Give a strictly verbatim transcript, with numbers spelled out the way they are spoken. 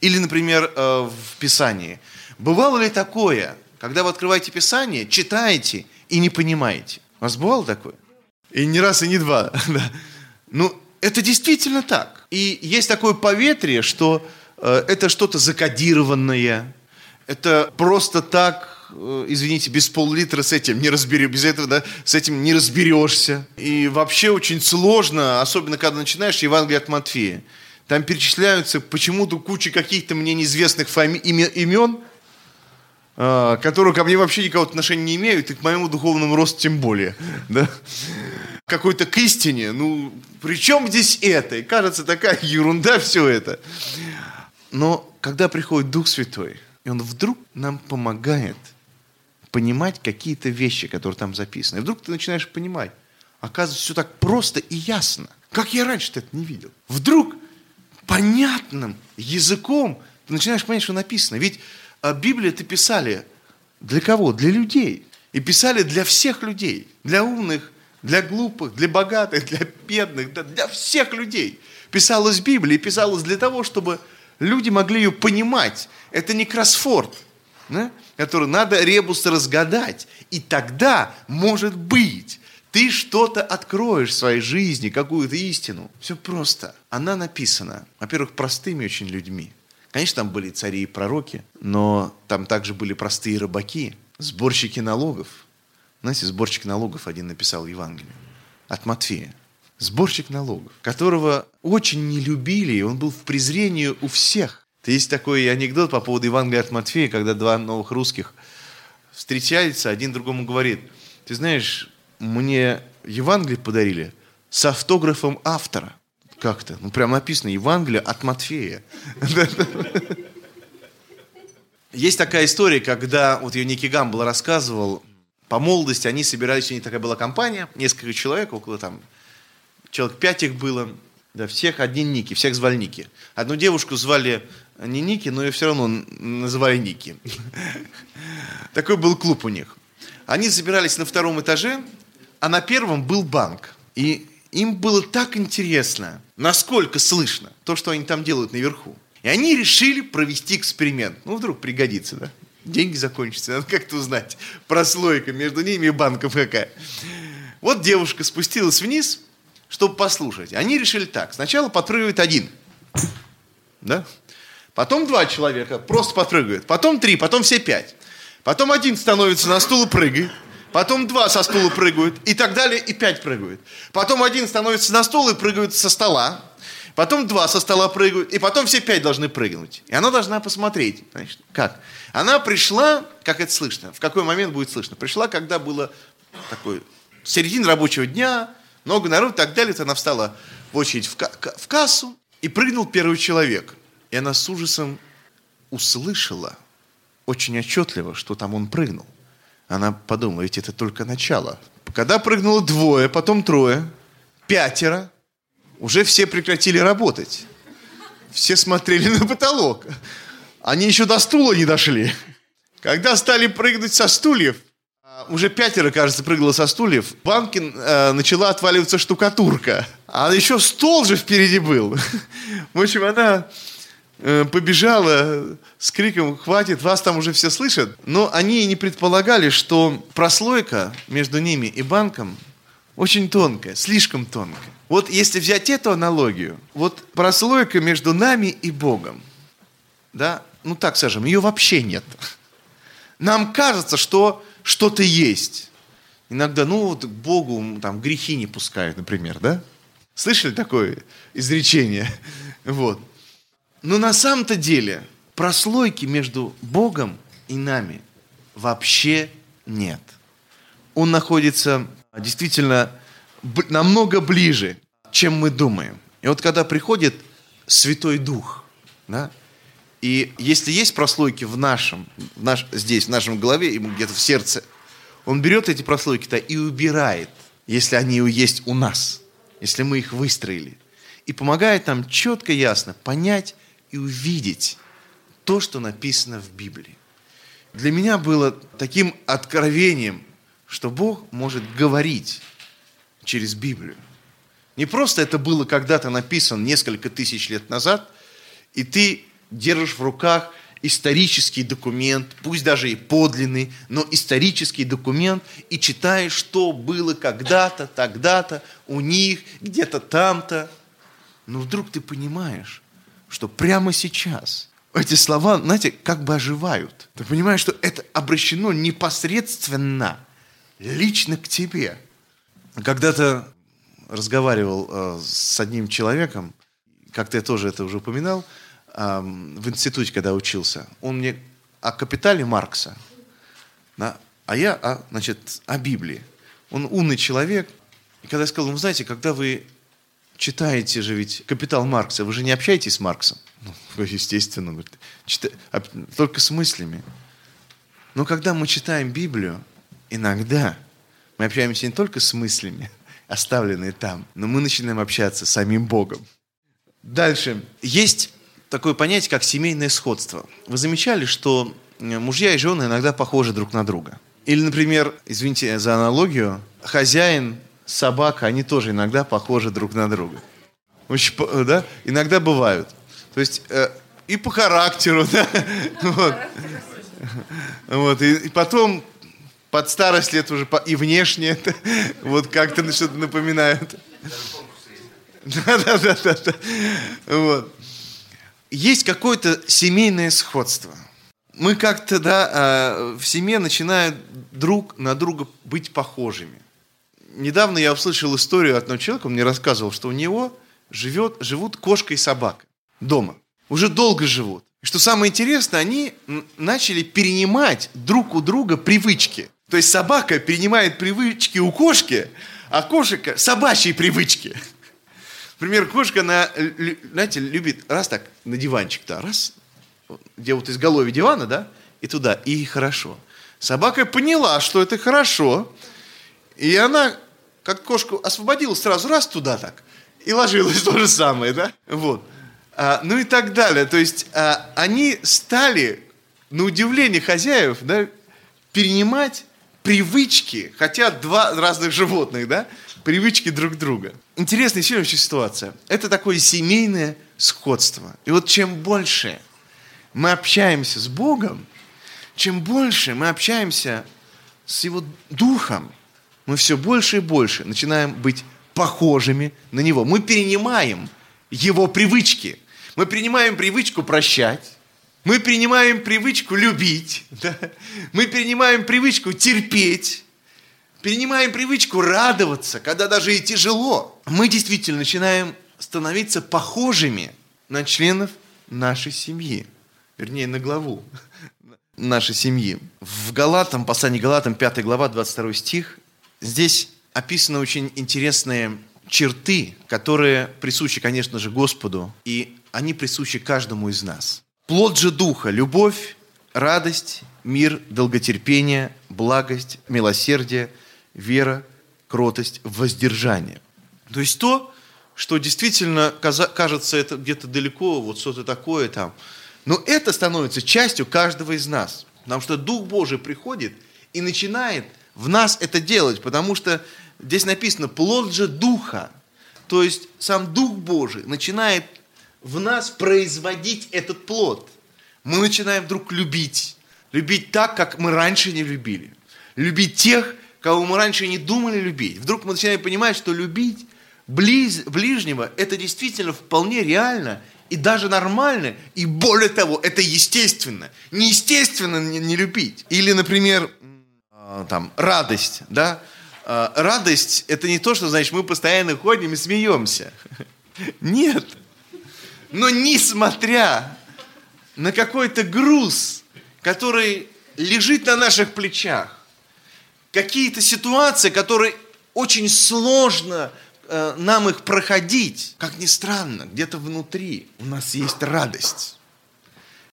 Или, например, в Писании. Бывало ли такое, когда вы открываете Писание, читаете и не понимаете? У вас бывало такое? И не раз, и не два. Ну, это действительно так. И есть такое поветрие, что это что-то закодированное. Это просто так, извините, без пол-литра с этим не разберешь, без этого, да, с этим не разберешься. И вообще очень сложно, особенно когда начинаешь Евангелие от Матфея. Там перечисляются почему-то куча каких-то мне неизвестных фами- имен, э, которые ко мне вообще никакого отношения не имеют, и к моему духовному росту тем более. Да? Какой-то к истине. Ну, при чем здесь это? И кажется, такая ерунда все это. Но когда приходит Дух Святой, и Он вдруг нам помогает понимать какие-то вещи, которые там записаны. И вдруг ты начинаешь понимать. Оказывается, все так просто и ясно. Как я раньше-то это не видел. Вдруг понятным языком ты начинаешь понимать, что написано. Ведь Библию-то писали для кого? Для людей. И писали для всех людей. Для умных, для глупых, для богатых, для бедных, для всех людей. Писалась Библия, и писалась для того, чтобы люди могли ее понимать. Это не кроссворд, да? Который надо ребусы разгадать. И тогда, может быть, ты что-то откроешь в своей жизни, какую-то истину. Все просто. Она написана, во-первых, простыми очень людьми. Конечно, там были цари и пророки, но там также были простые рыбаки, сборщики налогов. Знаете, сборщик налогов один написал Евангелие от Матфея. Сборщик налогов, которого очень не любили, и он был в презрении у всех. Есть такой анекдот по поводу Евангелия от Матфея, когда два новых русских встречаются, один другому говорит: ты знаешь, мне Евангелие подарили с автографом автора. Как-то, ну прям написано Евангелие от Матфея. Есть такая история, когда, вот ее Ники Гамбл рассказывал, по молодости они собирались, у них такая была компания, несколько человек, около там, человек пять их было, да, всех один Ники, всех звали Ники. Одну девушку звали не Ники, но ее все равно называли Ники. Такой был клуб у них. Они собирались на втором этаже, а на первом был банк. И им было так интересно, насколько слышно то, что они там делают наверху. И они решили провести эксперимент. Ну, вдруг пригодится, да? Деньги закончатся, надо как-то узнать. Прослойка между ними и банком какая. Вот девушка спустилась вниз, чтобы послушать. Они решили так. Сначала подпрыгивает один. Да? Потом два человека просто подпрыгивают. Потом три, потом все пять. Потом один становится на стул и прыгает. Потом два со стула прыгают. И так далее, и пять прыгают. Потом один становится на стул и прыгает со стола. Потом два со стола прыгают. И потом все пять должны прыгнуть. И она должна посмотреть. Значит, как? Она пришла, как это слышно, в какой момент будет слышно. Пришла, когда было такой середина рабочего дня, много народу и так далее. Она встала в очередь в, ка- в кассу. И прыгнул первый человек. И она с ужасом услышала очень отчетливо, что там он прыгнул. Она подумала, ведь это только начало. Когда прыгнуло двое, потом трое, пятеро, уже все прекратили работать. Все смотрели на потолок. Они еще до стула не дошли. Когда стали прыгнуть со стульев, уже пятеро, кажется, прыгало со стульев, в банке э, начала отваливаться штукатурка. А еще стол же впереди был. В общем, она э, побежала с криком: «Хватит, вас там уже все слышат». Но они и не предполагали, что прослойка между ними и банком очень тонкая, слишком тонкая. Вот если взять эту аналогию, вот прослойка между нами и Богом, да, ну так скажем, ее вообще нет. Нам кажется, что что-то есть. Иногда, ну вот к Богу там грехи не пускают, например, да? Слышали такое изречение? Вот. Но на самом-то деле прослойки между Богом и нами вообще нет. Он находится действительно намного ближе, чем мы думаем. И вот когда приходит Святой Дух, да, и если есть прослойки в нашем, в наш, здесь, в нашем голове, где-то в сердце, он берет эти прослойки-то и убирает, если они есть у нас, если мы их выстроили, и помогает нам четко, ясно понять и увидеть то, что написано в Библии. Для меня было таким откровением, что Бог может говорить через Библию. Не просто это было когда-то написано несколько тысяч лет назад, и ты держишь в руках исторический документ, пусть даже и подлинный, но исторический документ, и читаешь, что было когда-то, тогда-то, у них, где-то там-то. Но вдруг ты понимаешь, что прямо сейчас эти слова, знаете, как бы оживают. Ты понимаешь, что это обращено непосредственно, лично к тебе. Когда-то разговаривал э, с одним человеком, как-то я тоже это уже упоминал, в институте, когда учился, он мне о «Капитале» Маркса, да, а я о, значит, о Библии. Он умный человек. И когда я сказал, ну, знаете, когда вы читаете же ведь «Капитал» Маркса, вы же не общаетесь с Марксом? Ну, естественно, говорит, чита... только с мыслями. Но когда мы читаем Библию, иногда мы общаемся не только с мыслями, оставленные там, но мы начинаем общаться с самим Богом. Дальше. Есть такое понятие, как семейное сходство. Вы замечали, что мужья и жены иногда похожи друг на друга? Или, например, извините за аналогию, хозяин, собака, они тоже иногда похожи друг на друга. Очень, да? Иногда бывают. То есть э, и по характеру, да? Вот. Вот. И, и потом под старость лет уже и внешне вот как-то что-то напоминают. Да-да-да. Вот. Есть какое-то семейное сходство. Мы как-то, да, в семье начинаем друг на друга быть похожими. Недавно я услышал историю от одного человека, он мне рассказывал, что у него живет, живут кошка и собака дома. Уже долго живут. И что самое интересное, они начали перенимать друг у друга привычки. То есть собака перенимает привычки у кошки, а кошка собачьи привычки. Например, кошка, она, знаете, любит раз так на диванчик-то, раз, где вот изголовье дивана, да, и туда, и хорошо. Собака поняла, что это хорошо, и она, как кошку освободила, сразу раз туда так, и ложилась то же самое, да, вот. А, ну и так далее. То есть а, они стали, на удивление хозяев, да, перенимать привычки, хотя два разных животных, да, привычки друг друга. Интересная сильная ситуация. Это такое семейное сходство. И вот чем больше мы общаемся с Богом, чем больше мы общаемся с Его Духом, мы все больше и больше начинаем быть похожими на Него. Мы перенимаем Его привычки. Мы перенимаем привычку прощать. Мы перенимаем привычку любить. Да? Мы перенимаем привычку терпеть. Перенимаем привычку радоваться, когда даже и тяжело. Мы действительно начинаем становиться похожими на членов нашей семьи. Вернее, на главу нашей семьи. В Галатам, послании Галатам, пятая глава, двадцать второй стих, здесь описаны очень интересные черты, которые присущи, конечно же, Господу, и они присущи каждому из нас. Плод же Духа – любовь, радость, мир, долготерпение, благость, милосердие, вера, кротость, воздержание. То есть то, что действительно кажется это где-то далеко, вот что-то такое там, но это становится частью каждого из нас. Потому что Дух Божий приходит и начинает в нас это делать, потому что здесь написано «плод же Духа». То есть сам Дух Божий начинает в нас производить этот плод. Мы начинаем вдруг любить. Любить так, как мы раньше не любили. Любить тех, кого мы раньше не думали любить. Вдруг мы начинаем понимать, что любить близ, ближнего – это действительно вполне реально и даже нормально. И более того, это естественно. Неестественно не, не любить. Или, например, там, радость. Да? Радость – это не то, что, значит, мы постоянно ходим и смеемся. Нет. Но несмотря на какой-то груз, который лежит на наших плечах, какие-то ситуации, которые очень сложно э, нам их проходить, как ни странно, где-то внутри у нас есть радость.